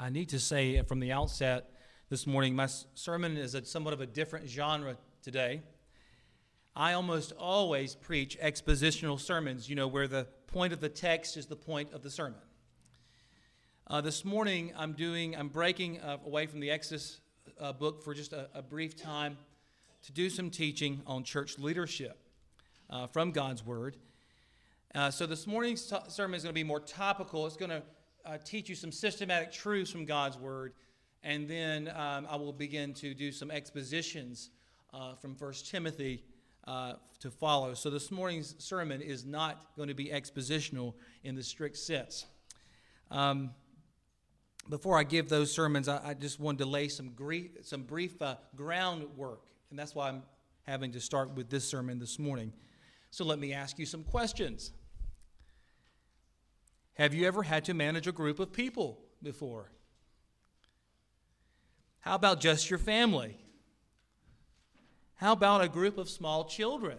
I need to say from the outset this morning, my sermon is somewhat of a different genre today. I almost always preach expositional sermons, where the point of the text is the point of the sermon. This morning, I'm breaking away from the Exodus book for just a brief time to do some teaching on church leadership from God's Word. So this morning's sermon is going to be more topical. It's going to teach you some systematic truths from God's Word, and then I will begin to do some expositions from 1 Timothy to follow. So this morning's sermon is not going to be expositional in the strict sense. Before I give those sermons, I just wanted to lay some brief groundwork, and that's why I'm having to start with this sermon this morning. So let me ask you some questions. Have you ever had to manage a group of people before? How about just your family? How about a group of small children?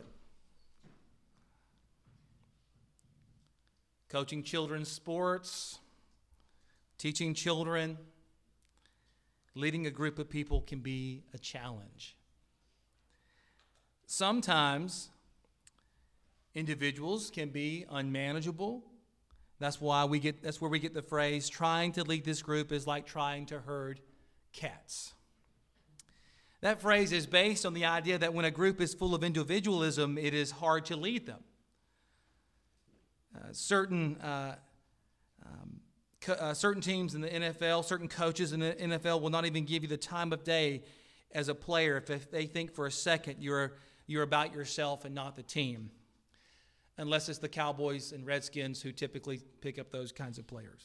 Coaching children's sports, teaching children, leading a group of people can be a challenge. Sometimes individuals can be unmanageable. That's where we get the phrase, trying to lead this group is like trying to herd cats. That phrase is based on the idea that when a group is full of individualism, it is hard to lead them. Certain teams in the NFL, certain coaches in the NFL will not even give you the time of day as a player if they think for a second you're about yourself and not the team. Unless it's the Cowboys and Redskins who typically pick up those kinds of players.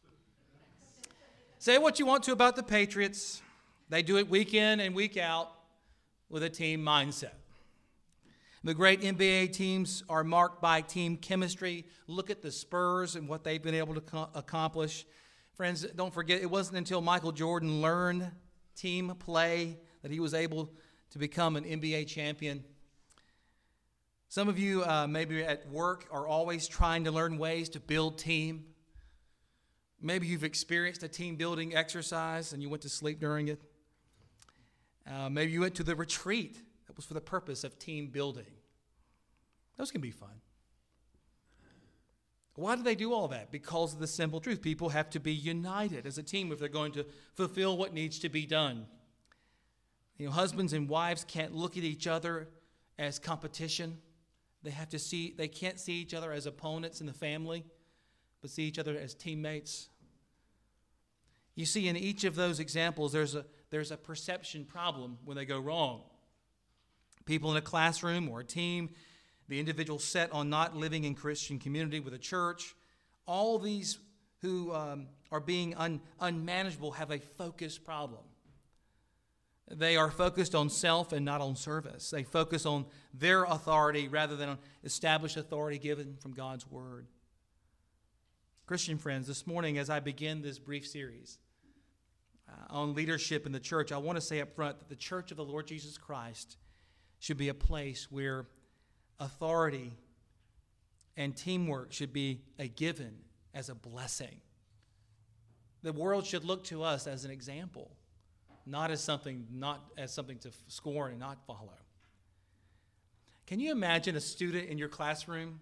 Say what you want to about the Patriots. They do it week in and week out with a team mindset. The great NBA teams are marked by team chemistry. Look at the Spurs and what they've been able to accomplish. Friends, don't forget, it wasn't until Michael Jordan learned team play that he was able to become an NBA champion. Some of you maybe at work are always trying to learn ways to build team. Maybe you've experienced a team building exercise and you went to sleep during it. Maybe you went to the retreat that was for the purpose of team building. Those can be fun. Why do they do all that? Because of the simple truth. People have to be united as a team if they're going to fulfill what needs to be done. Husbands and wives can't look at each other as competition. They can't see each other as opponents in the family, but see each other as teammates. You see, in each of those examples, there's a perception problem when they go wrong. People in a classroom or a team, the individual set on not living in Christian community with a church, all these who are being unmanageable have a focus problem. They are focused on self and not on service. They focus on their authority rather than on established authority given from God's Word. Christian friends, this morning as I begin this brief series on leadership in the church, I want to say up front that the church of the Lord Jesus Christ should be a place where authority and teamwork should be a given as a blessing. The world should look to us as an example. Not as something to scorn and not follow. Can you imagine a student in your classroom,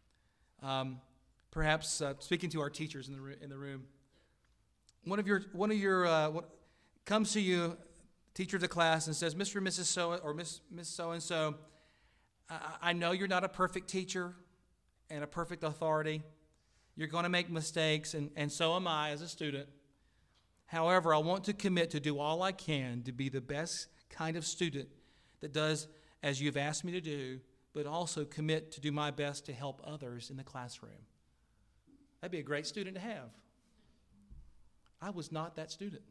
perhaps speaking to our teachers in the room? One of your comes to you, teacher of the class, and says, "Mr. and Mrs. So or Miss So and So, I know you're not a perfect teacher and a perfect authority. You're going to make mistakes, and so am I as a student. However, I want to commit to do all I can to be the best kind of student that does as you've asked me to do, but also commit to do my best to help others in the classroom." That'd be a great student to have. I was not that student.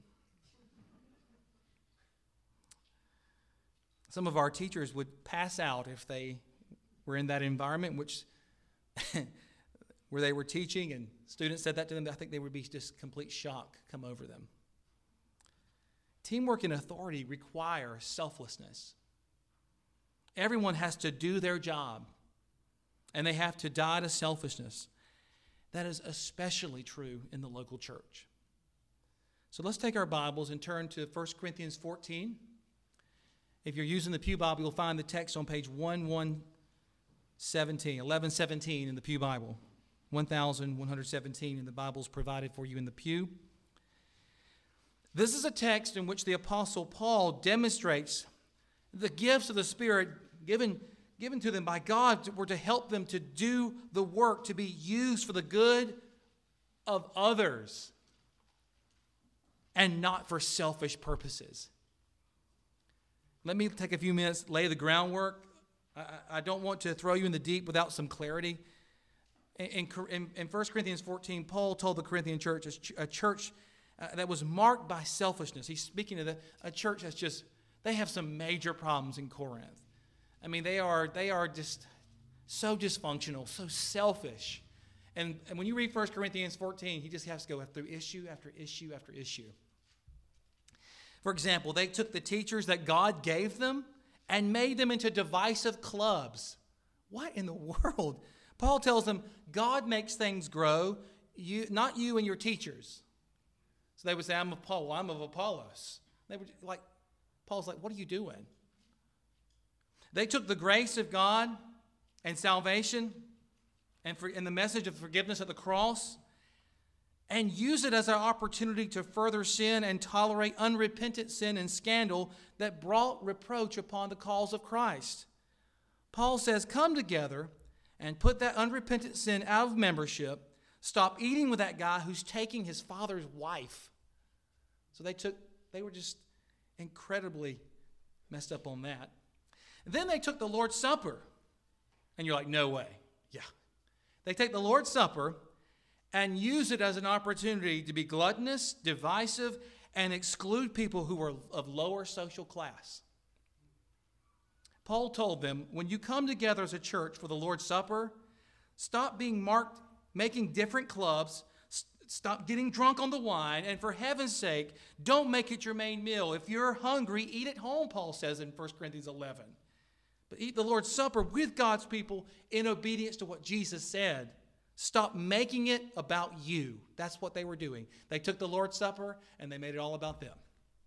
Some of our teachers would pass out if they were in that environment where they were teaching and students said that to them. I think they would be just complete shock come over them. Teamwork and authority require selflessness. Everyone has to do their job, and they have to die to selfishness. That is especially true in the local church. So let's take our Bibles and turn to 1 Corinthians 14. If you're using the Pew Bible, you'll find the text on page 1117 in the Pew Bible. 1117 in the Bibles provided for you in the pew. This is a text in which the Apostle Paul demonstrates the gifts of the Spirit given to them by God were to help them to do the work, to be used for the good of others and not for selfish purposes. Let me take a few minutes, lay the groundwork. I don't want to throw you in the deep without some clarity. In 1 Corinthians 14, Paul told the Corinthian church, a church that was marked by selfishness. He's speaking of a church that's just, they have some major problems in Corinth. I mean, they are just so dysfunctional, so selfish. And when you read 1 Corinthians 14, he just has to go through issue after issue after issue. For example, they took the teachers that God gave them and made them into divisive clubs. What in the world? Paul tells them, God makes things grow, not you and your teachers. So they would say, I'm of Paul, I'm of Apollos. They were like, Paul's like, what are you doing? They took the grace of God and salvation and the message of forgiveness at the cross and used it as an opportunity to further sin and tolerate unrepentant sin and scandal that brought reproach upon the cause of Christ. Paul says, come together and put that unrepentant sin out of membership. Stop eating with that guy who's taking his father's wife. So they were just incredibly messed up on that. And then they took the Lord's Supper. And you're like, no way. Yeah. They take the Lord's Supper and use it as an opportunity to be gluttonous, divisive, and exclude people who were of lower social class. Paul told them, when you come together as a church for the Lord's Supper, stop being marked, making different clubs, stop getting drunk on the wine, and for heaven's sake, don't make it your main meal. If you're hungry, eat at home, Paul says in 1 Corinthians 11. But eat the Lord's Supper with God's people in obedience to what Jesus said. Stop making it about you. That's what they were doing. They took the Lord's Supper and they made it all about them.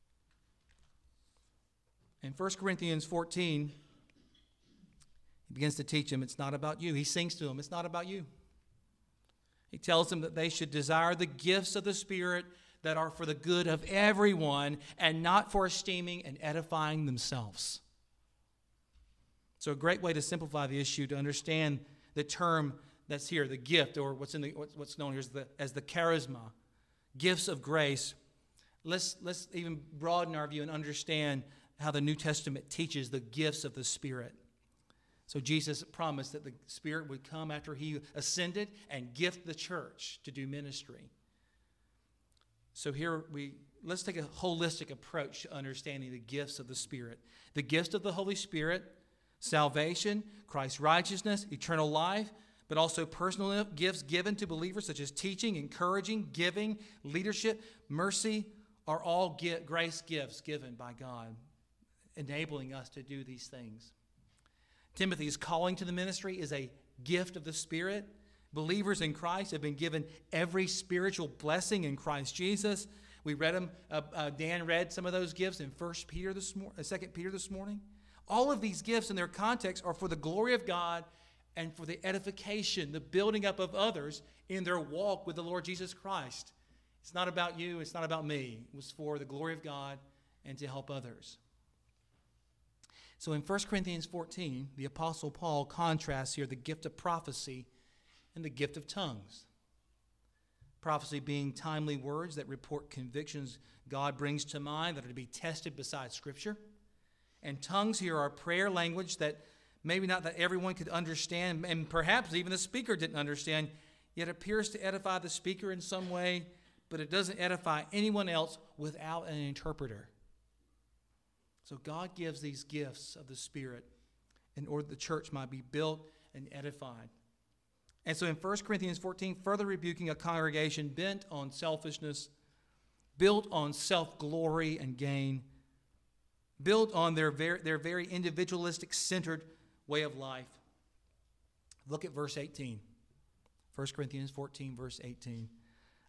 In 1 Corinthians 14, he begins to teach them it's not about you. He sings to them, it's not about you. He tells them that they should desire the gifts of the Spirit that are for the good of everyone and not for esteeming and edifying themselves. So a great way to simplify the issue, to understand the term that's here, the gift, or what's known here as the charisma, gifts of grace. Let's even broaden our view and understand how the New Testament teaches the gifts of the Spirit. So Jesus promised that the Spirit would come after he ascended and gift the church to do ministry. So here let's take a holistic approach to understanding the gifts of the Spirit. The gifts of the Holy Spirit, salvation, Christ's righteousness, eternal life, but also personal gifts given to believers such as teaching, encouraging, giving, leadership, mercy, are all grace gifts given by God, enabling us to do these things. Timothy's calling to the ministry is a gift of the Spirit. Believers in Christ have been given every spiritual blessing in Christ Jesus. We read them. Dan read some of those gifts in 2 Peter this morning. All of these gifts in their context are for the glory of God and for the edification, the building up of others in their walk with the Lord Jesus Christ. It's not about you. It's not about me. It was for the glory of God and to help others. So in 1 Corinthians 14, the Apostle Paul contrasts here the gift of prophecy and the gift of tongues. Prophecy being timely words that report convictions God brings to mind that are to be tested beside Scripture. And tongues here are prayer language that maybe not that everyone could understand, and perhaps even the speaker didn't understand, yet appears to edify the speaker in some way, but it doesn't edify anyone else without an interpreter. So God gives these gifts of the Spirit in order the church might be built and edified. And so in 1 Corinthians 14, further rebuking a congregation bent on selfishness, built on self-glory and gain, built on their very individualistic, centered way of life. Look at verse 18. 1 Corinthians 14, verse 18.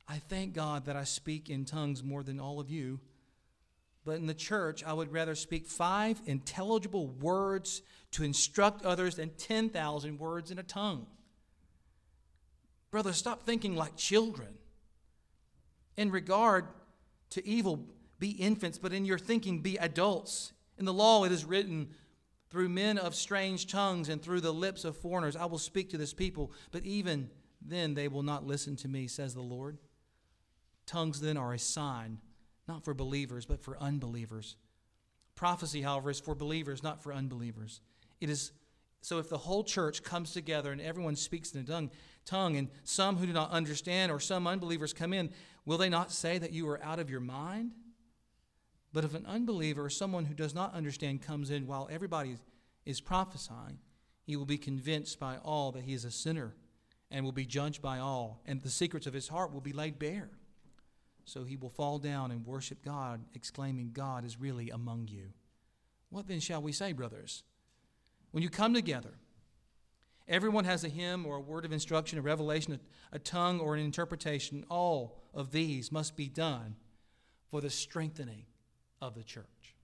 I thank God that I speak in tongues more than all of you. But in the church, I would rather speak 5 intelligible words to instruct others than 10,000 words in a tongue. Brother, stop thinking like children. In regard to evil, be infants, but in your thinking, be adults. In the law, it is written, through men of strange tongues and through the lips of foreigners, I will speak to this people, but even then they will not listen to me, says the Lord. Tongues then are a sign, not for believers, but for unbelievers. Prophecy, however, is for believers, not for unbelievers. It is so if the whole church comes together and everyone speaks in a tongue, and some who do not understand or some unbelievers come in, will they not say that you are out of your mind? But if an unbeliever or someone who does not understand comes in while everybody is prophesying, he will be convinced by all that he is a sinner and will be judged by all, and the secrets of his heart will be laid bare. So he will fall down and worship God, exclaiming, God is really among you. What then shall we say, brothers? When you come together, everyone has a hymn or a word of instruction, a revelation, a tongue, or an interpretation. All of these must be done for the strengthening of the church.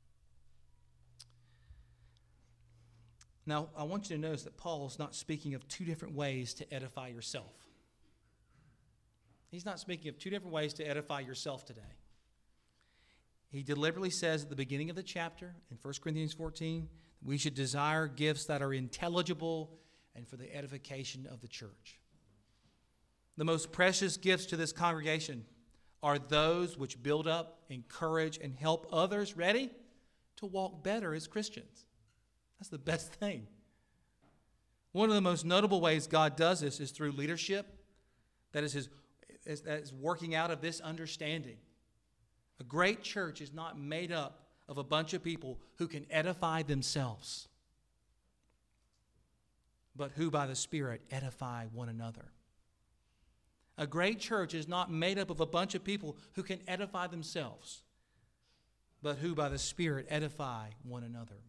Now, I want you to notice that Paul is not speaking of 2 different ways to edify yourself. He's not speaking of 2 different ways to edify yourself today. He deliberately says at the beginning of the chapter in 1 Corinthians 14, we should desire gifts that are intelligible and for the edification of the church. The most precious gifts to this congregation are those which build up, encourage, and help others ready to walk better as Christians. That's the best thing. One of the most notable ways God does this is through leadership that is working out of this understanding. A great church is not made up of a bunch of people who can edify themselves, but who by the Spirit edify one another. A great church is not made up of a bunch of people who can edify themselves, but who by the Spirit edify one another.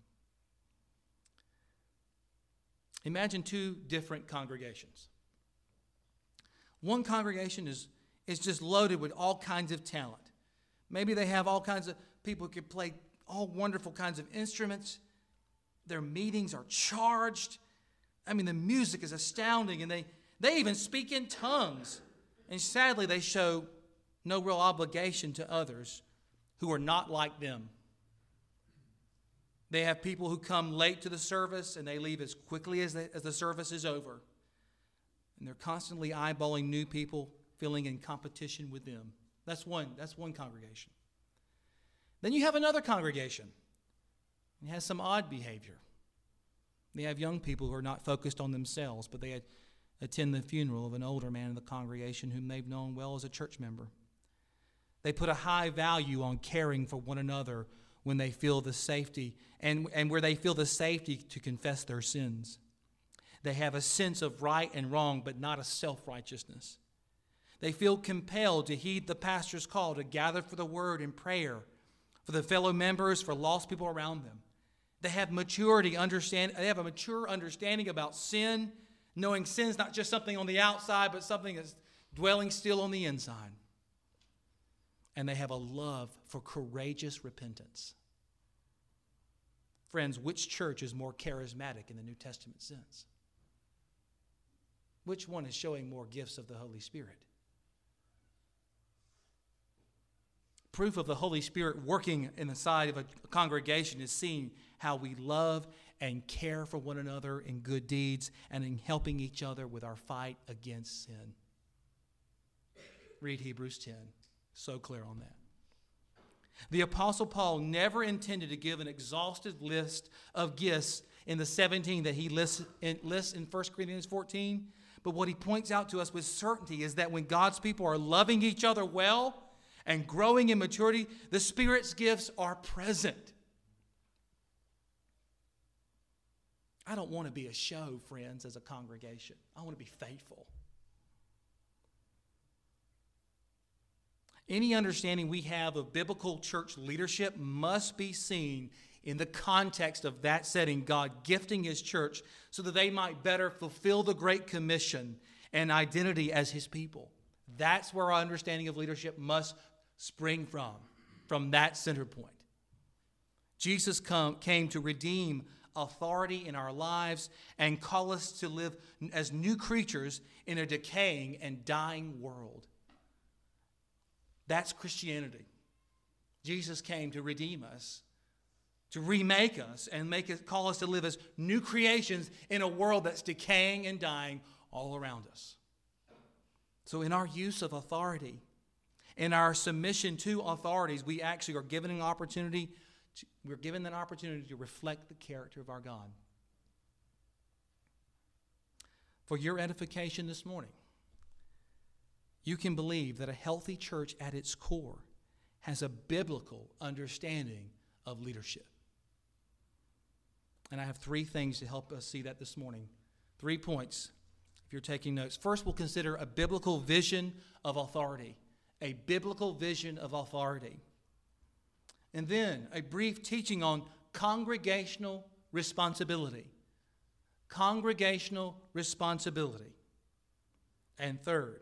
Imagine 2 different congregations. One congregation is just loaded with all kinds of talent. Maybe they have all kinds of people who can play all wonderful kinds of instruments. Their meetings are charged. I mean, the music is astounding, and they even speak in tongues. And sadly, they show no real obligation to others who are not like them. They have people who come late to the service, and they leave as quickly as the service is over. And they're constantly eyeballing new people, feeling in competition with them. That's one congregation. Then you have another congregation. It has some odd behavior. They have young people who are not focused on themselves, but they attend the funeral of an older man in the congregation whom they've known well as a church member. They put a high value on caring for one another when they feel the safety and where they feel the safety to confess their sins. They have a sense of right and wrong, but not a self-righteousness. They feel compelled to heed the pastor's call to gather for the word and prayer for the fellow members, for lost people around them. They have maturity, they have a mature understanding about sin, knowing sin's not just something on the outside, but something that's dwelling still on the inside. And they have a love for courageous repentance. Friends, which church is more charismatic in the New Testament sense? Which one is showing more gifts of the Holy Spirit? Proof of the Holy Spirit working in the side of a congregation is seeing how we love and care for one another in good deeds and in helping each other with our fight against sin. Read Hebrews 10. So clear on that. The Apostle Paul never intended to give an exhaustive list of gifts in the 17 that he lists in 1 Corinthians 14. But what he points out to us with certainty is that when God's people are loving each other well and growing in maturity, the Spirit's gifts are present. I don't want to be a show, friends, as a congregation. I want to be faithful. Any understanding we have of biblical church leadership must be seen in the context of that setting, God gifting His church so that they might better fulfill the Great Commission and identity as His people. That's where our understanding of leadership must spring from that center point. Jesus came to redeem authority in our lives and call us to live as new creatures in a decaying and dying world. That's Christianity. Jesus came to redeem us, to remake us, and call us to live as new creations in a world that's decaying and dying all around us. So in our use of authority, in our submission to authorities, we actually are given an opportunity. We're given that opportunity to reflect the character of our God. For your edification this morning, you can believe that a healthy church at its core has a biblical understanding of leadership. And I have 3 things to help us see that this morning. 3 points, if you're taking notes. First, we'll consider a biblical vision of authority. A biblical vision of authority. And then a brief teaching on congregational responsibility. Congregational responsibility. And third,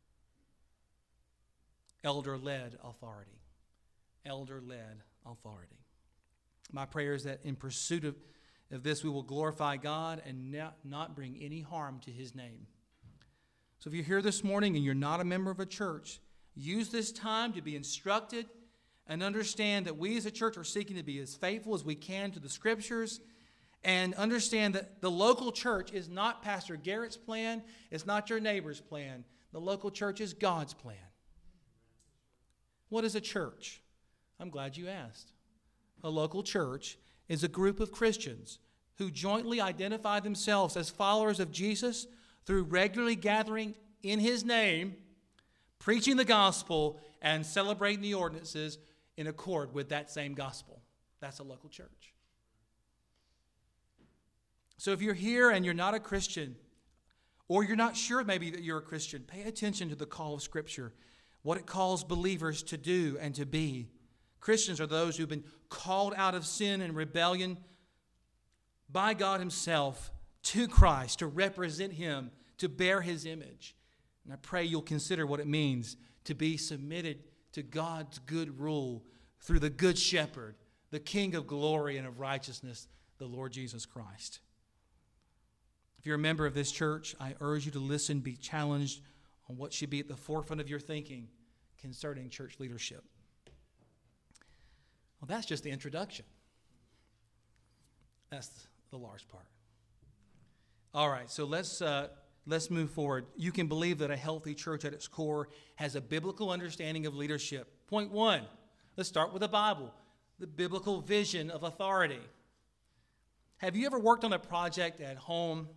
elder-led authority. Elder-led authority. My prayer is that in pursuit of this, we will glorify God and not bring any harm to His name. So if you're here this morning and you're not a member of a church, use this time to be instructed and understand that we as a church are seeking to be as faithful as we can to the Scriptures, and understand that the local church is not Pastor Garrett's plan, it's not your neighbor's plan. The local church is God's plan. What is a church? I'm glad you asked. A local church is a group of Christians who jointly identify themselves as followers of Jesus through regularly gathering in His name, preaching the gospel, and celebrating the ordinances in accord with that same gospel. That's a local church. So if you're here and you're not a Christian, or you're not sure maybe that you're a Christian, pay attention to the call of Scripture, what it calls believers to do and to be. Christians are those who've been called out of sin and rebellion by God Himself to Christ, to represent Him, to bear His image. And I pray you'll consider what it means to be submitted to God's good rule through the Good Shepherd, the King of glory and of righteousness, the Lord Jesus Christ. If you're a member of this church, I urge you to listen, be challenged on what should be at the forefront of your thinking concerning church leadership. Well, that's just the introduction. That's the large part. All right, so let's move forward. You can believe that a healthy church at its core has a biblical understanding of leadership. Point 1, let's start with the Bible, the biblical vision of authority. Have you ever worked on a project at home,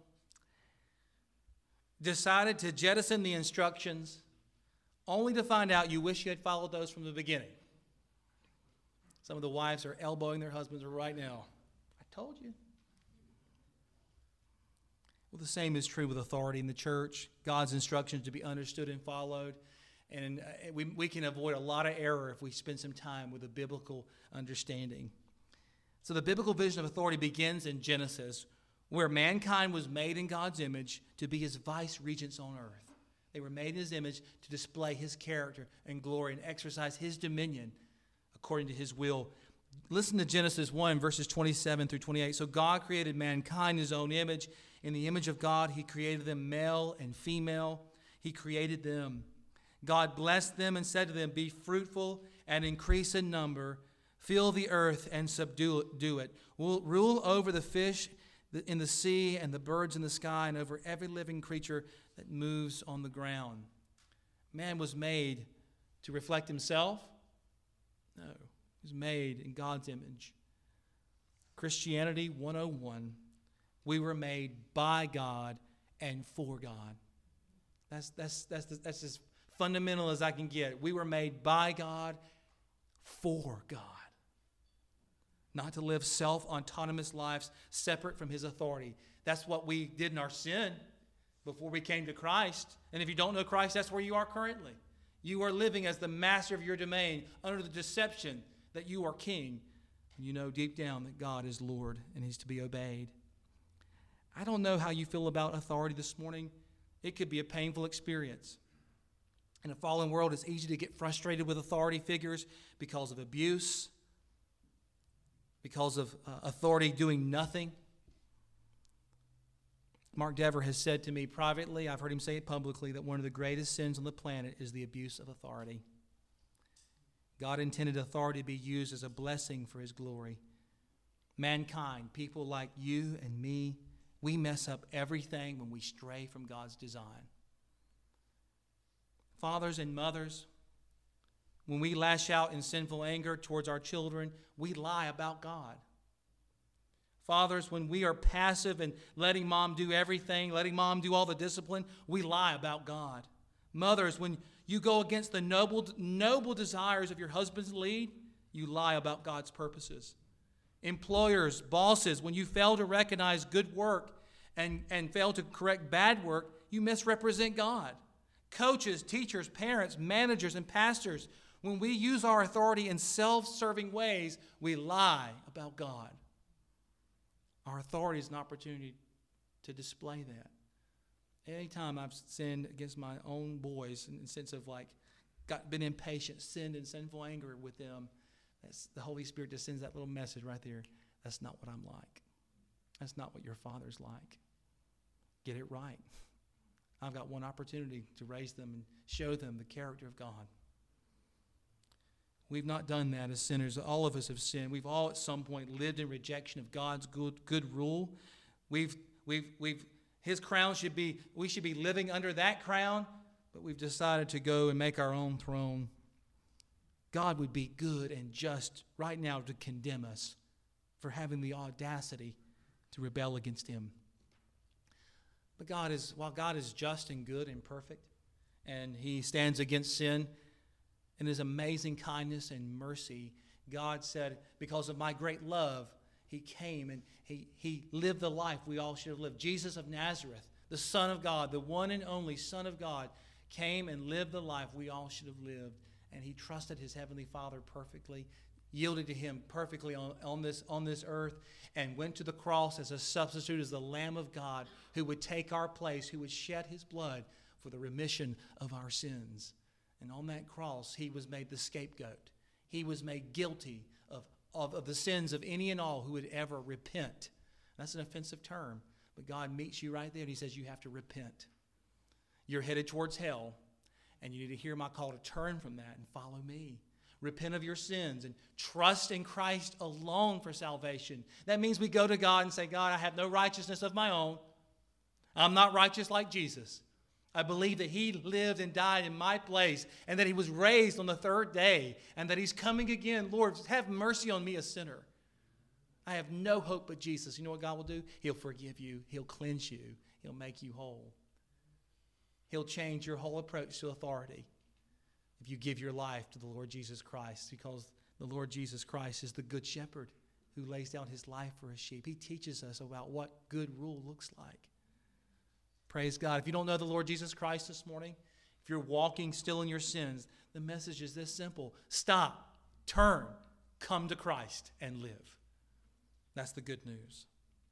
decided to jettison the instructions, only to find out you wish you had followed those from the beginning? Some of the wives are elbowing their husbands right now. I told you. Well, the same is true with authority in the church. God's instructions to be understood and followed. And we can avoid a lot of error if we spend some time with a biblical understanding. So the biblical vision of authority begins in Genesis, where mankind was made in God's image to be His vice regents on earth. They were made in His image to display His character and glory and exercise His dominion according to His will. Listen to Genesis 1, verses 27 through 28. So God created mankind in His own image. In the image of God, He created them male and female. He created them. God blessed them and said to them, "Be fruitful and increase in number. Fill the earth and subdue it. Rule over the fish in the sea and the birds in the sky and over every living creature that moves on the ground." Man was made to reflect himself? No. He was made in God's image. Christianity 101. We were made by God and for God. That's as fundamental as I can get. We were made by God for God. Not to live self-autonomous lives separate from His authority. That's what we did in our sin before we came to Christ. And if you don't know Christ, that's where you are currently. You are living as the master of your domain under the deception that you are king. And you know deep down that God is Lord and He's to be obeyed. I don't know how you feel about authority this morning. It could be a painful experience. In a fallen world, it's easy to get frustrated with authority figures because of abuse, because of authority doing nothing. Mark Dever has said to me privately, I've heard him say it publicly, that one of the greatest sins on the planet is the abuse of authority. God intended authority to be used as a blessing for His glory. Mankind, people like you and me, we mess up everything when we stray from God's design. Fathers and mothers, when we lash out in sinful anger towards our children, we lie about God. Fathers, when we are passive and letting mom do everything, letting mom do all the discipline, we lie about God. Mothers, when you go against the noble desires of your husband's lead, you lie about God's purposes. Employers, bosses, when you fail to recognize good work and fail to correct bad work, you misrepresent God. Coaches, teachers, parents, managers, and pastors, when we use our authority in self-serving ways, we lie about God. Our authority is an opportunity to display that. Anytime I've sinned against my own boys in the sense of been impatient, sinned in sinful anger with them, that's the Holy Spirit just sends that little message right there. That's not what I'm like. That's not what your Father's like. Get it right. I've got one opportunity to raise them and show them the character of God. We've not done that as sinners. All of us have sinned. We've all at some point lived in rejection of God's good rule. His crown we should be living under that crown, but we've decided to go and make our own throne. God would be good and just right now to condemn us for having the audacity to rebel against Him. But while God is just and good and perfect, and He stands against sin, in His amazing kindness and mercy, God said, because of my great love, He came and He lived the life we all should have lived. Jesus of Nazareth, the Son of God, the one and only Son of God, came and lived the life we all should have lived. And He trusted His Heavenly Father perfectly, yielded to Him perfectly on this earth, and went to the cross as a substitute, as the Lamb of God who would take our place, who would shed His blood for the remission of our sins. And on that cross, He was made the scapegoat. He was made guilty of the sins of any and all who would ever repent. That's an offensive term, but God meets you right there and He says you have to repent. You're headed towards hell, and you need to hear my call to turn from that and follow me. Repent of your sins and trust in Christ alone for salvation. That means we go to God and say, God, I have no righteousness of my own. I'm not righteous like Jesus. I believe that He lived and died in my place and that He was raised on the third day and that He's coming again. Lord, have mercy on me, a sinner. I have no hope but Jesus. You know what God will do? He'll forgive you. He'll cleanse you. He'll make you whole. He'll change your whole approach to authority if you give your life to the Lord Jesus Christ, because the Lord Jesus Christ is the good shepherd who lays down His life for His sheep. He teaches us about what good rule looks like. Praise God. If you don't know the Lord Jesus Christ this morning, if you're walking still in your sins, the message is this simple. Stop, turn, come to Christ and live. That's the good news.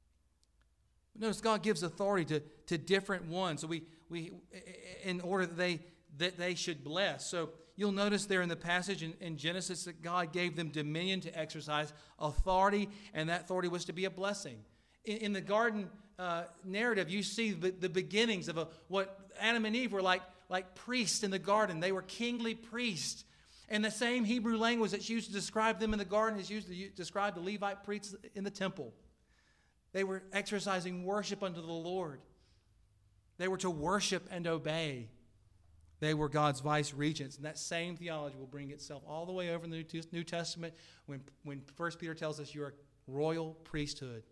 Notice God gives authority to different ones. So we in order that they should bless. So you'll notice there in the passage in Genesis that God gave them dominion to exercise authority, and that authority was to be a blessing. In the garden narrative, you see the beginnings of what Adam and Eve were like priests in the garden. They were kingly priests. And the same Hebrew language that's used to describe them in the garden is used to describe the Levite priests in the temple. They were exercising worship unto the Lord. They were to worship and obey. They were God's vice regents. And that same theology will bring itself all the way over in the New Testament when 1 Peter tells us you're a royal priesthood,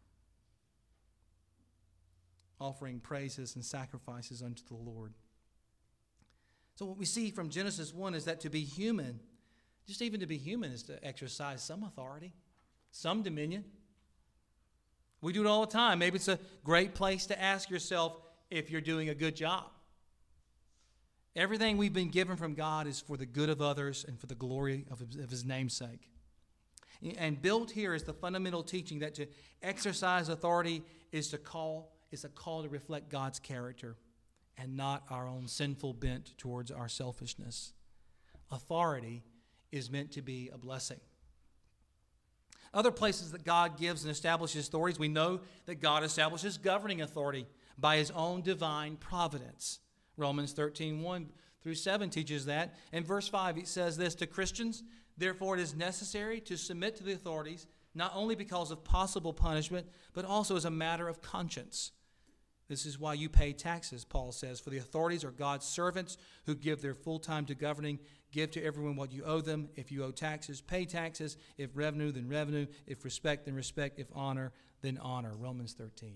offering praises and sacrifices unto the Lord. So what we see from Genesis 1 is that to be human, just even to be human, is to exercise some authority, some dominion. We do it all the time. Maybe it's a great place to ask yourself if you're doing a good job. Everything we've been given from God is for the good of others and for the glory of His namesake. And built here is the fundamental teaching that to exercise authority is a call to reflect God's character and not our own sinful bent towards our selfishness. Authority is meant to be a blessing. Other places that God gives and establishes authorities, we know that God establishes governing authority by his own divine providence. Romans 13:1-7 teaches that. In verse 5, it says this to Christians, therefore it is necessary to submit to the authorities, not only because of possible punishment, but also as a matter of conscience. This is why you pay taxes, Paul says, for the authorities are God's servants who give their full time to governing. Give to everyone what you owe them. If you owe taxes, pay taxes. If revenue, then revenue. If respect, then respect. If honor, then honor. Romans 13.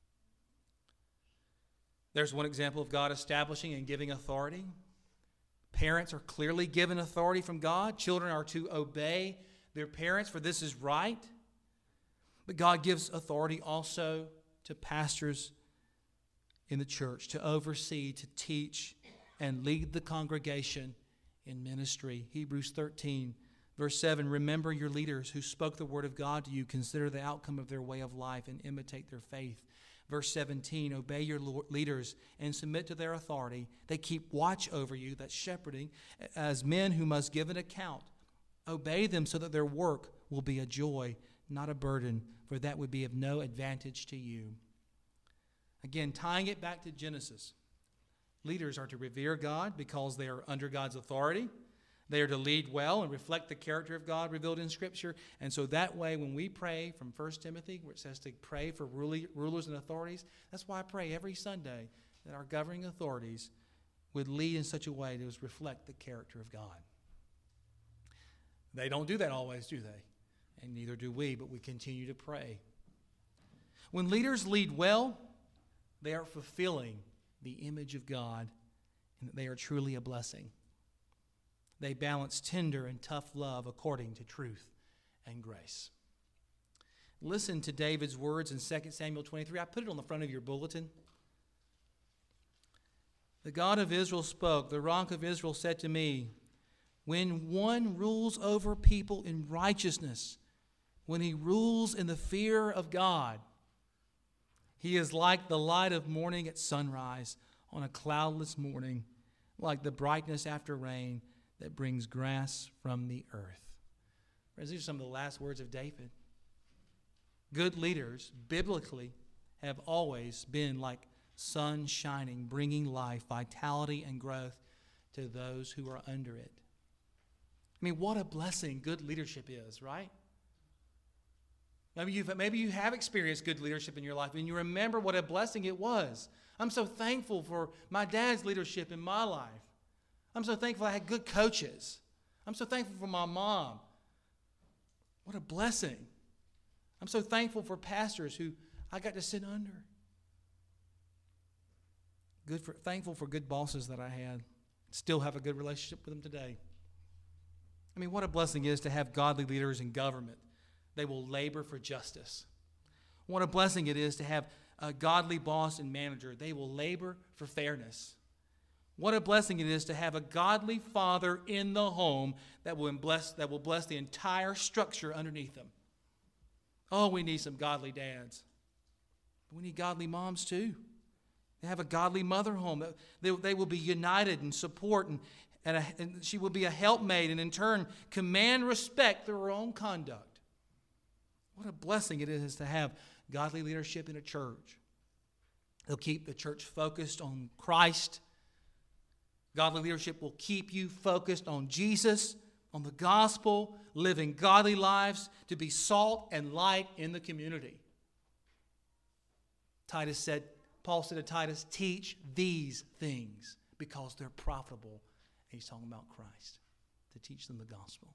There's one example of God establishing and giving authority. Parents are clearly given authority from God. Children are to obey their parents, for this is right. But God gives authority also to pastors in the church to oversee, to teach, and lead the congregation in ministry. Hebrews 13, verse 7, remember your leaders who spoke the word of God to you. Consider the outcome of their way of life and imitate their faith. Verse 17, obey your leaders and submit to their authority. They keep watch over you, that's shepherding, as men who must give an account. Obey them so that their work will be a joy, not a burden, for that would be of no advantage to you. Again, tying it back to Genesis, leaders are to revere God because they are under God's authority. They are to lead well and reflect the character of God revealed in Scripture. And so that way, when we pray from 1 Timothy, where it says to pray for rulers and authorities, that's why I pray every Sunday that our governing authorities would lead in such a way to reflect the character of God. They don't do that always, do they? And neither do we, but we continue to pray. When leaders lead well, they are fulfilling the image of God, and they are truly a blessing. They balance tender and tough love according to truth and grace. Listen to David's words in 2 Samuel 23. I put it on the front of your bulletin. The God of Israel spoke. The Rock of Israel said to me, when one rules over people in righteousness, when he rules in the fear of God, he is like the light of morning at sunrise on a cloudless morning, like the brightness after rain that brings grass from the earth. Friends, these are some of the last words of David. Good leaders, biblically, have always been like sun shining, bringing life, vitality, and growth to those who are under it. I mean, what a blessing good leadership is, right? Maybe you have experienced good leadership in your life, and you remember what a blessing it was. I'm so thankful for my dad's leadership in my life. I'm so thankful I had good coaches. I'm so thankful for my mom. What a blessing. I'm so thankful for pastors who I got to sit under. Thankful for good bosses that I had. Still have a good relationship with them today. I mean, what a blessing it is to have godly leaders in government. They will labor for justice. What a blessing it is to have a godly boss and manager. They will labor for fairness. What a blessing it is to have a godly father in the home that will bless the entire structure underneath them. Oh, we need some godly dads. But we need godly moms too. They have a godly mother home. They will be united in support, and she will be a helpmate, and in turn command respect through her own conduct. What a blessing it is to have godly leadership in a church. They'll keep the church focused on Christ. Godly leadership will keep you focused on Jesus, on the gospel, living godly lives to be salt and light in the community. Paul said to Titus, teach these things because they're profitable. And he's talking about Christ, to teach them the gospel.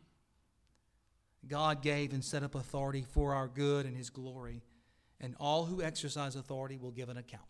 God gave and set up authority for our good and his glory, and all who exercise authority will give an account.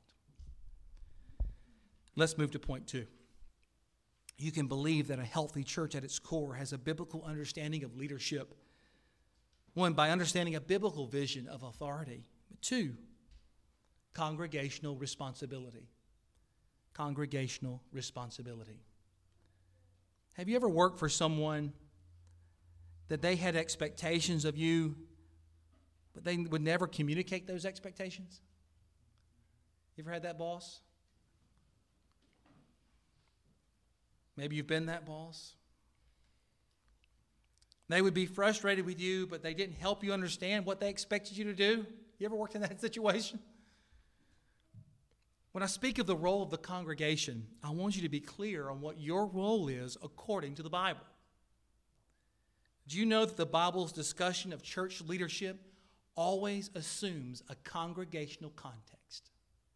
Let's move to point 2. You can believe that a healthy church at its core has a biblical understanding of leadership. 1, by understanding a biblical vision of authority. 2, congregational responsibility. Congregational responsibility. Have you ever worked for someone that they had expectations of you, but they would never communicate those expectations? You ever had that boss? Maybe you've been that boss. They would be frustrated with you, but they didn't help you understand what they expected you to do. You ever worked in that situation? When I speak of the role of the congregation, I want you to be clear on what your role is according to the Bible. Do you know that the Bible's discussion of church leadership always assumes a congregational context?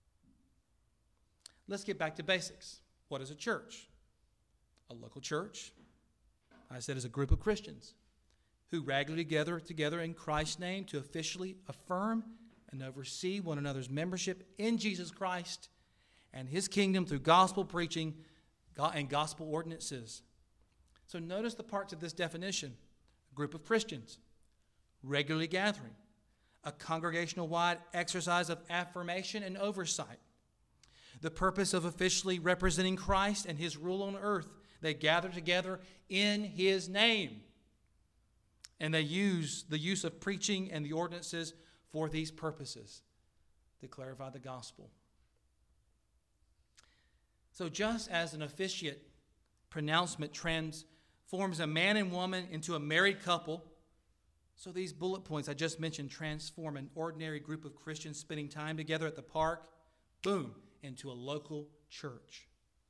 Let's get back to basics. What is a church? A local church, I said, is a group of Christians who regularly gather together in Christ's name to officially affirm and oversee one another's membership in Jesus Christ and His kingdom through gospel preaching and gospel ordinances. So notice the parts of this definition. A group of Christians, regularly gathering, a congregational-wide exercise of affirmation and oversight. The purpose of officially representing Christ and His rule on earth. They gather together in His name. And they use the use of preaching and the ordinances for these purposes, to clarify the gospel. So just as an officiate pronouncement transforms a man and woman into a married couple, so these bullet points I just mentioned transform an ordinary group of Christians spending time together at the park, boom, into a local church.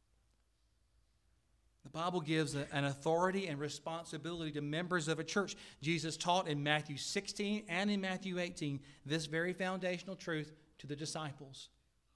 The Bible gives an authority and responsibility to members of a church. Jesus taught in Matthew 16 and in Matthew 18 this very foundational truth to the disciples.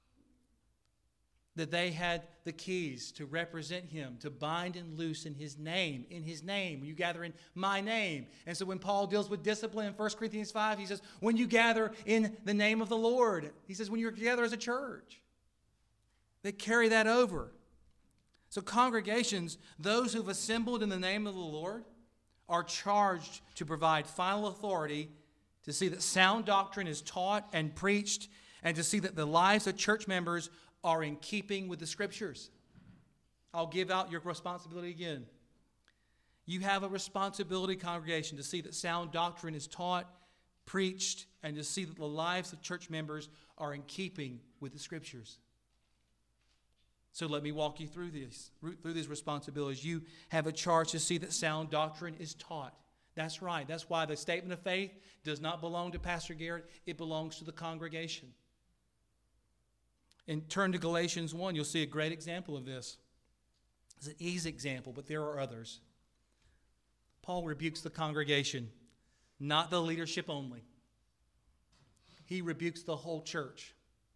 That they had the keys to represent Him, to bind and loose in His name. In His name. You gather in my name. And so when Paul deals with discipline in 1 Corinthians 5, he says, when you gather in the name of the Lord. He says, when you're together as a church. They carry that over. So congregations, those who've assembled in the name of the Lord, are charged to provide final authority to see that sound doctrine is taught and preached, and to see that the lives of church members are in keeping with the Scriptures. I'll give out your responsibility again. You have a responsibility, congregation, to see that sound doctrine is taught, preached, and to see that the lives of church members are in keeping with the Scriptures. So let me walk you through these responsibilities. You have a charge to see that sound doctrine is taught. That's right. That's why the statement of faith does not belong to Pastor Garrett. It belongs to the congregation. And turn to Galatians 1. You'll see a great example of this. It's an easy example, but there are others. Paul rebukes the congregation, not the leadership only. He rebukes the whole church.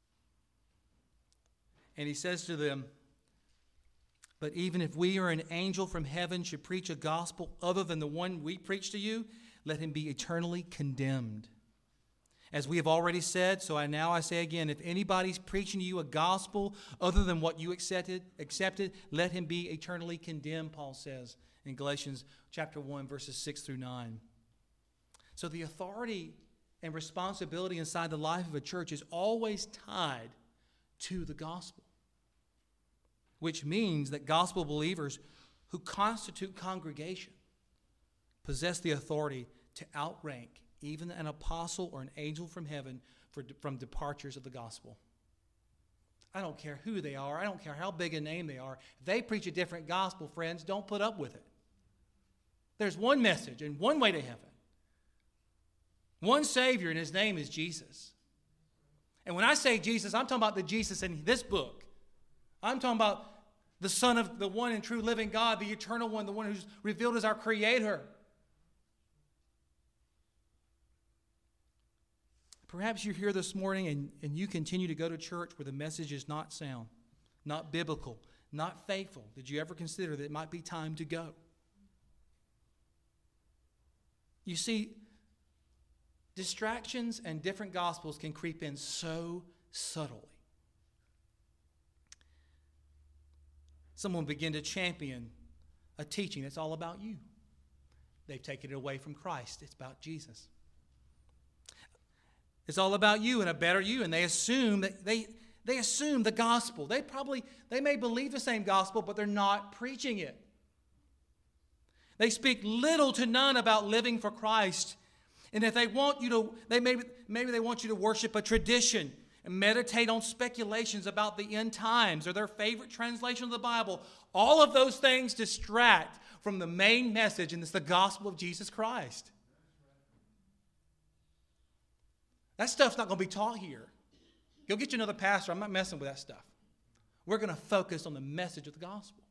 And he says to them, but even if we or an angel from heaven should preach a gospel other than the one we preach to you, let him be eternally condemned. As we have already said, so I say again, if anybody's preaching to you a gospel other than what you accepted, let him be eternally condemned, Paul says in Galatians chapter 1, verses 6 through 9. So the authority and responsibility inside the life of a church is always tied to the gospel, which means that gospel believers who constitute congregation possess the authority to outrank even an apostle or an angel from heaven from departures of the gospel. I don't care who they are. I don't care how big a name they are. If they preach a different gospel, friends, don't put up with it. There's one message and one way to heaven. One Savior, and His name is Jesus. And when I say Jesus, I'm talking about the Jesus in this book. I'm talking about the Son of the one and true living God, the eternal one, the one who's revealed as our Creator. Perhaps you're here this morning and you continue to go to church where the message is not sound, not biblical, not faithful. Did you ever consider that it might be time to go? You see, distractions and different gospels can creep in so subtly. Someone begin to champion a teaching that's all about you. They've taken it away from Christ. It's about Jesus. It's all about you and a better you, and they assume that they assume the gospel. They may believe the same gospel, but they're not preaching it. They speak little to none about living for Christ. And if they want you to, maybe they want you to worship a tradition. and meditate on speculations about the end times or their favorite translation of the Bible. All of those things distract from the main message, and it's the gospel of Jesus Christ. That stuff's not going to be taught here. Go get you another pastor. I'm not messing with that stuff. We're going to focus on the message of the gospel.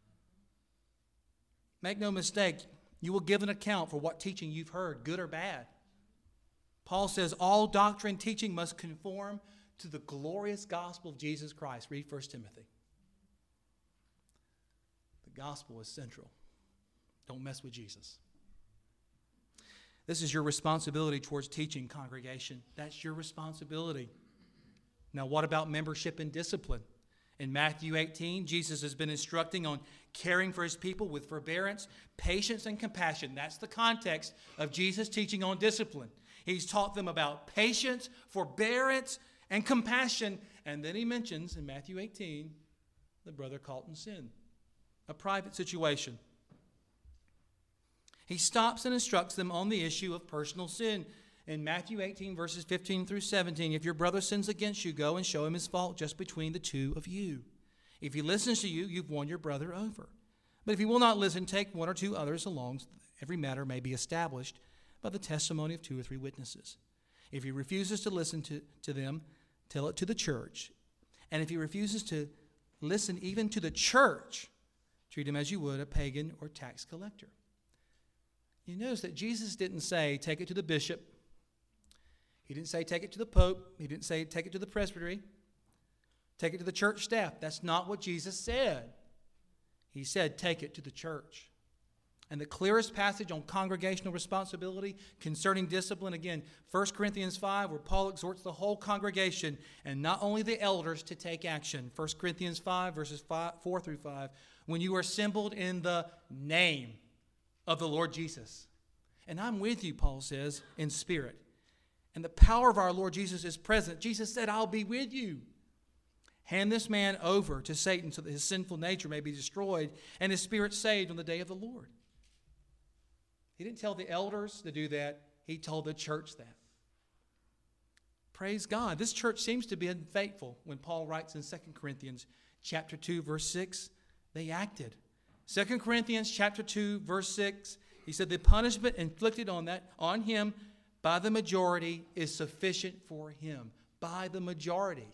Make no mistake, you will give an account for what teaching you've heard, good or bad. Paul says all doctrine teaching must conform to the glorious gospel of Jesus Christ. Read 1 Timothy. The gospel is central. Don't mess with Jesus. This is your responsibility towards teaching, congregation. That's your responsibility. Now, what about membership and discipline? In Matthew 18, Jesus has been instructing on caring for his people with forbearance, patience, and compassion. That's the context of Jesus' teaching on discipline. He's taught them about patience, forbearance, and compassion. And then he mentions in Matthew 18 the brother caught in sin, a private situation. He stops and instructs them on the issue of personal sin. In Matthew 18, verses 15 through 17, if your brother sins against you, go and show him his fault just between the two of you. If he listens to you, you've won your brother over. But if he will not listen, take one or two others along, so that every matter may be established by the testimony of 2 or 3 witnesses. If he refuses to listen to them, tell it to the church. And if he refuses to listen even to the church, treat him as you would a pagan or tax collector. You notice that Jesus didn't say, take it to the bishop. He didn't say, take it to the pope. He didn't say, take it to the presbytery. Take it to the church staff. That's not what Jesus said. He said, take it to the church. And the clearest passage on congregational responsibility concerning discipline, again, 1 Corinthians 5, where Paul exhorts the whole congregation and not only the elders to take action. 1 Corinthians 5, verses 4 through 5, when you are assembled in the name of the Lord Jesus. And I'm with you, Paul says, in spirit. And the power of our Lord Jesus is present. Jesus said, I'll be with you. Hand this man over to Satan so that his sinful nature may be destroyed and his spirit saved on the day of the Lord. He didn't tell the elders to do that. He told the church that. Praise God. This church seems to be unfaithful. When Paul writes in 2 Corinthians chapter 2, verse 6, they acted. 2 Corinthians chapter 2, verse 6, he said, the punishment inflicted on him by the majority is sufficient for him. By the majority.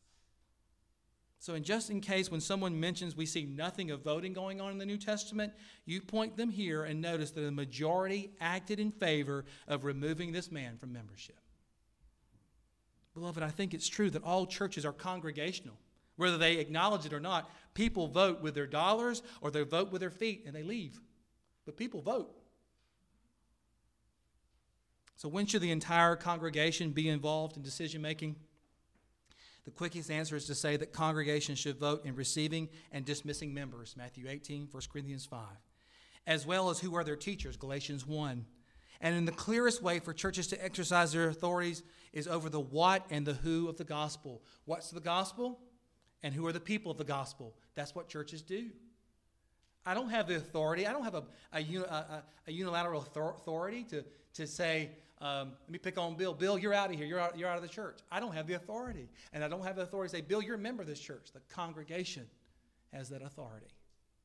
So just in case when someone mentions we see nothing of voting going on in the New Testament, you point them here and notice that the majority acted in favor of removing this man from membership. Beloved, I think it's true that all churches are congregational. Whether they acknowledge it or not, people vote with their dollars or they vote with their feet and they leave. But people vote. So when should the entire congregation be involved in decision making? The quickest answer is to say that congregations should vote in receiving and dismissing members, Matthew 18, 1 Corinthians 5, as well as who are their teachers, Galatians 1. And in the clearest way for churches to exercise their authorities is over the what and the who of the gospel. What's the gospel? And who are the people of the gospel? That's what churches do. I don't have the authority. I don't have a unilateral authority to say, let me pick on Bill. Bill, you're out of here. You're out of the church. I don't have the authority. And I don't have the authority to say, Bill, you're a member of this church. The congregation has that authority.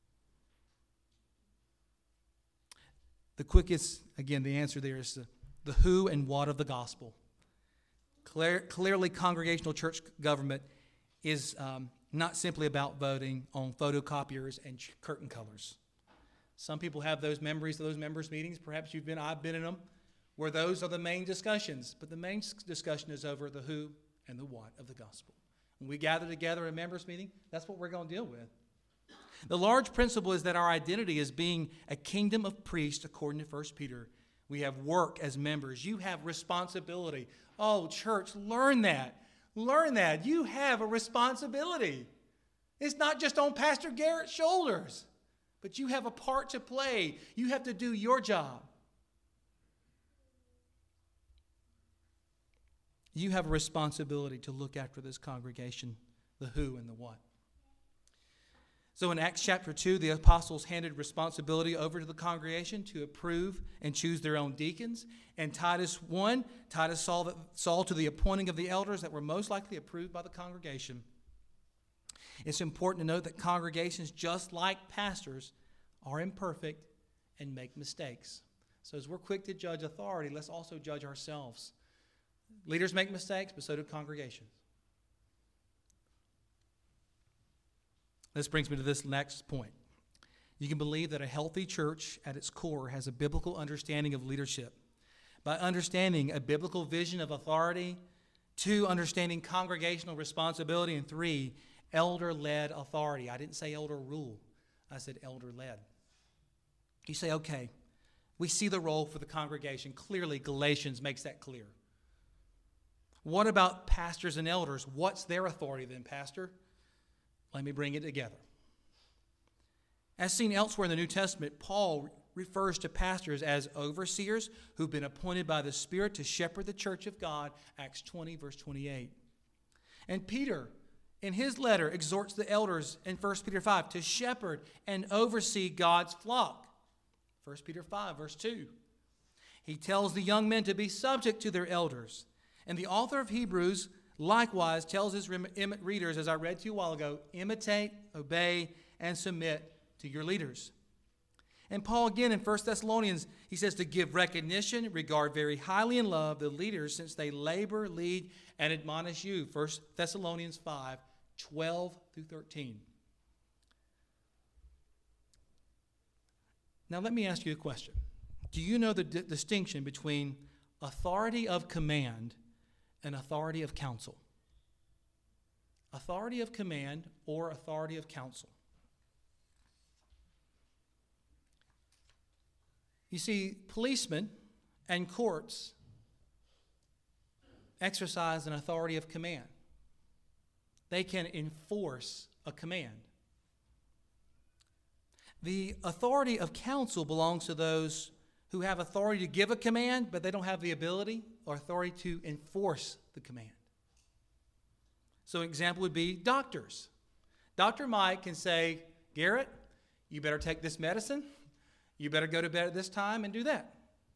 The quickest, again, the answer there is the who and what of the gospel. Clearly, congregational church government is not simply about voting on photocopiers and curtain colors. Some people have those memories of those members' meetings. Perhaps I've been in them, where those are the main discussions. But the main discussion is over the who and the what of the gospel. When we gather together in a members' meeting, that's what we're going to deal with. The large principle is that our identity is being a kingdom of priests, according to 1 Peter. We have work as members. You have responsibility. Oh, church, learn that. Learn that. You have a responsibility. It's not just on Pastor Garrett's shoulders, but you have a part to play. You have to do your job. You have a responsibility to look after this congregation, the who and the what. So in Acts chapter 2, the apostles handed responsibility over to the congregation to approve and choose their own deacons. And Titus 1, Titus saw to the appointing of the elders that were most likely approved by the congregation. It's important to note that congregations, just like pastors, are imperfect and make mistakes. So as we're quick to judge authority, let's also judge ourselves. Leaders make mistakes, but so do congregations. This brings me to this next point. You can believe that a healthy church at its core has a biblical understanding of leadership. By understanding a biblical vision of authority, 2, understanding congregational responsibility, and 3, elder-led authority. I didn't say elder rule. I said elder-led. You say, okay, we see the role for the congregation. Clearly, Galatians makes that clear. What about pastors and elders? What's their authority then, Pastor? Let me bring it together. As seen elsewhere in the New Testament, Paul refers to pastors as overseers who've been appointed by the Spirit to shepherd the church of God, Acts 20, verse 28. And Peter, in his letter, exhorts the elders in 1 Peter 5 to shepherd and oversee God's flock, 1 Peter 5, verse 2. He tells the young men to be subject to their elders. And the author of Hebrews likewise tells his readers, as I read to you a while ago, imitate, obey, and submit to your leaders. And Paul again in 1 Thessalonians, he says to give recognition, regard very highly and love the leaders since they labor, lead, and admonish you. 1 Thessalonians 5, 12 through 13. Now let me ask you a question. Do you know the distinction between authority of command and authority of counsel? Authority of command or authority of counsel. You see, policemen and courts exercise an authority of command. They can enforce a command. The authority of counsel belongs to those who have authority to give a command, but they don't have the ability or authority to enforce the command. So an example would be doctors. Dr. Mike can say, Garrett, you better take this medicine. You better go to bed at this time and do that.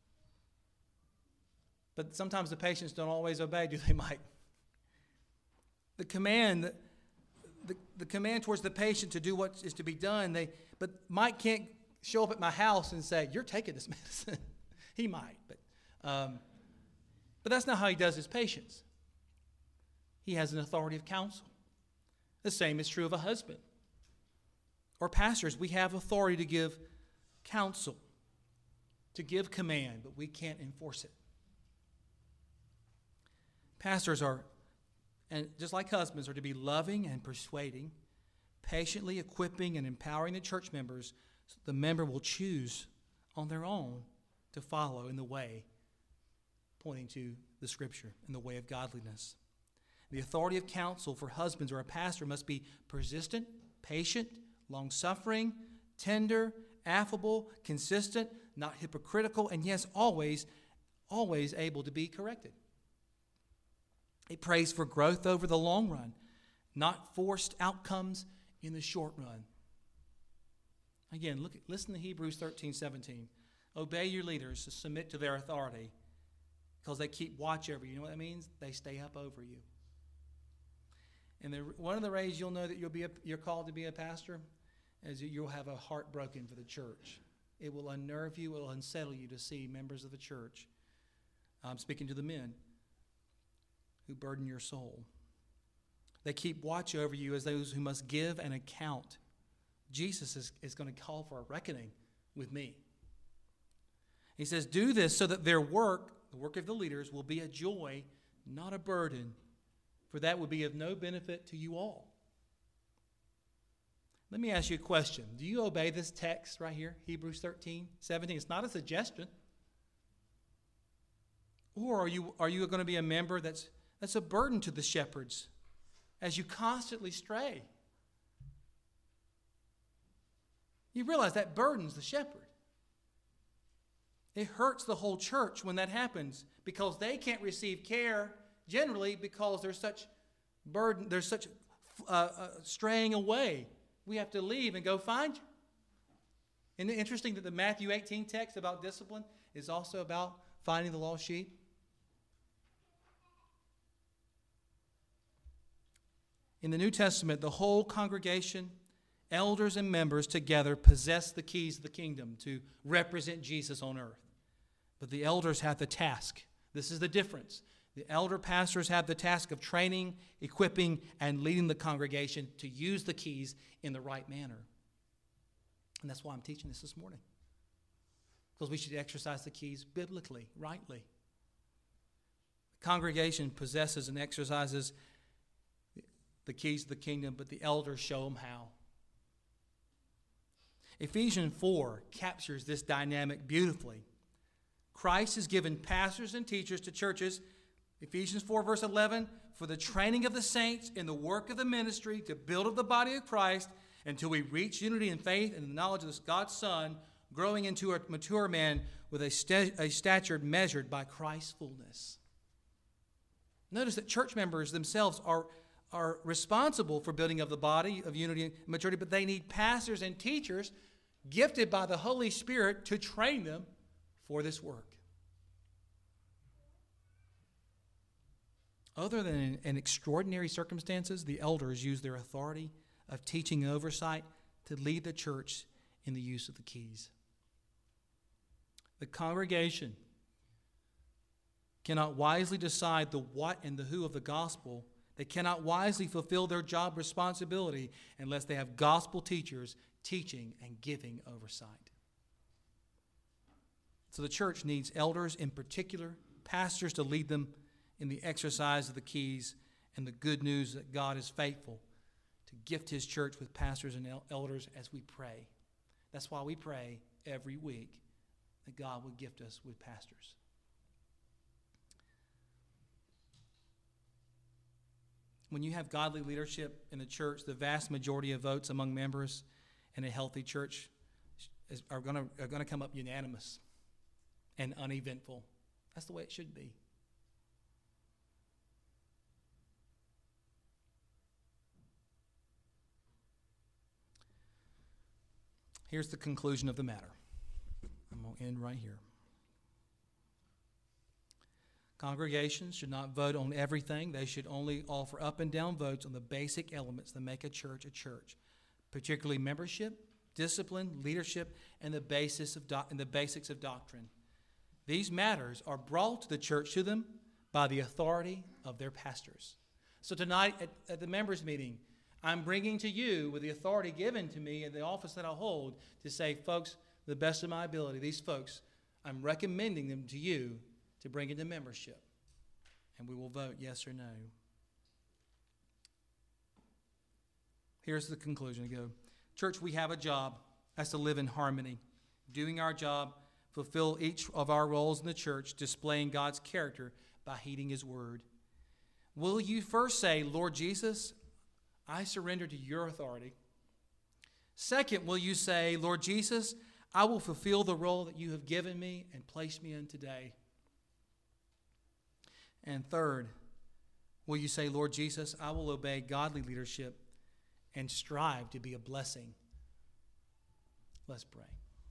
But sometimes the patients don't always obey, do they, Mike? The command towards the patient to do what is to be done, but Mike can't show up at my house and say, you're taking this medicine. He might, but that's not how he does his patients. He has an authority of counsel. The same is true of a husband. Or pastors, we have authority to give counsel, to give command, but we can't enforce it. Pastors are, and just like husbands, are to be loving and persuading, patiently equipping and empowering the church members so the member will choose on their own to follow in the way pointing to the Scripture in the way of godliness. The authority of counsel for husbands or a pastor must be persistent, patient, long-suffering, tender, affable, consistent, not hypocritical, and yes, always able to be corrected. It prays for growth over the long run, not forced outcomes in the short run. Again, listen to Hebrews 13:17. Obey your leaders, to submit to their authority, because they keep watch over you. You know what that means? They stay up over you. And one of the ways you'll know that you're called to be a pastor is that you'll have a heart broken for the church. It will unnerve you, it will unsettle you to see members of the church. I'm speaking to the men who burden your soul. They keep watch over you as those who must give an account. Jesus is going to call for a reckoning with me. He says, do this so that their work, the work of the leaders, will be a joy, not a burden, for that would be of no benefit to you all. Let me ask you a question. Do you obey this text right here, Hebrews 13:17? It's not a suggestion. Or are you going to be a member that's a burden to the shepherds as you constantly stray? You realize that burdens the shepherd. It hurts the whole church when that happens because they can't receive care generally because there's such burden, there's such straying away we have to leave and go find you. Isn't it interesting that the Matthew 18 text about discipline is also about finding the lost sheep? In the New Testament, the whole congregation, elders and members together, possess the keys of the kingdom to represent Jesus on earth. But the elders have the task. This is the difference. The elder pastors have the task of training, equipping, and leading the congregation to use the keys in the right manner. And that's why I'm teaching this morning. Because we should exercise the keys biblically, rightly. The congregation possesses and exercises the keys of the kingdom, but the elders show them how. Ephesians 4 captures this dynamic beautifully. Christ has given pastors and teachers to churches, Ephesians 4 verse 11, for the training of the saints in the work of the ministry to build up the body of Christ until we reach unity in faith and the knowledge of God's Son, growing into a mature man with a stature measured by Christ's fullness. Notice that church members themselves are responsible for building of the body of unity and maturity, but they need pastors and teachers gifted by the Holy Spirit to train them for this work. Other than in extraordinary circumstances, the elders use their authority of teaching and oversight to lead the church in the use of the keys. The congregation cannot wisely decide the what and the who of the gospel. They cannot wisely fulfill their job responsibility unless they have gospel teachers teaching and giving oversight. So the church needs elders in particular, pastors to lead them in the exercise of the keys, and the good news that God is faithful to gift his church with pastors and elders as we pray. That's why we pray every week that God would gift us with pastors. When you have godly leadership in the church, the vast majority of votes among members in a healthy church are going to come up unanimous and uneventful. That's the way it should be. Here's the conclusion of the matter. I'm going to end right here. Congregations should not vote on everything. They should only offer up and down votes on the basic elements that make a church, particularly membership, discipline, leadership, and the basics of doctrine. These matters are brought to the church to them by the authority of their pastors. So tonight at the members' meeting, I'm bringing to you with the authority given to me in the office that I hold to say, folks, to the best of my ability, these folks, I'm recommending them to you to bring into membership. And we will vote yes or no. Here's the conclusion. I go, church, we have a job. That's to live in harmony, doing our job, fulfill each of our roles in the church, displaying God's character by heeding his word. Will you first say, Lord Jesus, I surrender to your authority? Second, will you say, Lord Jesus, I will fulfill the role that you have given me and placed me in today? And third, will you say, Lord Jesus, I will obey godly leadership and strive to be a blessing? Let's pray.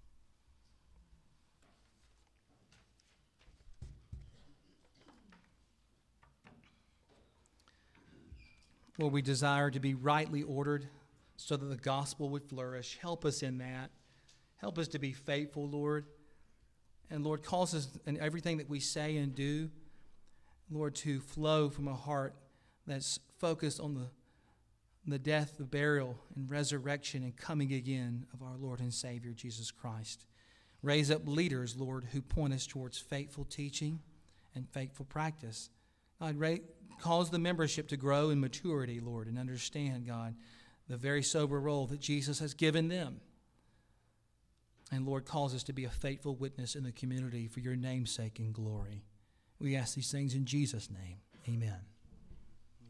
Lord, we desire to be rightly ordered so that the gospel would flourish. Help us in that. Help us to be faithful, Lord. And Lord, cause us in everything that we say and do, Lord, to flow from a heart that's focused on the death, the burial, and resurrection and coming again of our Lord and Savior, Jesus Christ. Raise up leaders, Lord, who point us towards faithful teaching and faithful practice. God, cause the membership to grow in maturity, Lord, and understand, God, the very sober role that Jesus has given them. And Lord, cause us to be a faithful witness in the community for your name's sake and glory. We ask these things in Jesus' name. Amen.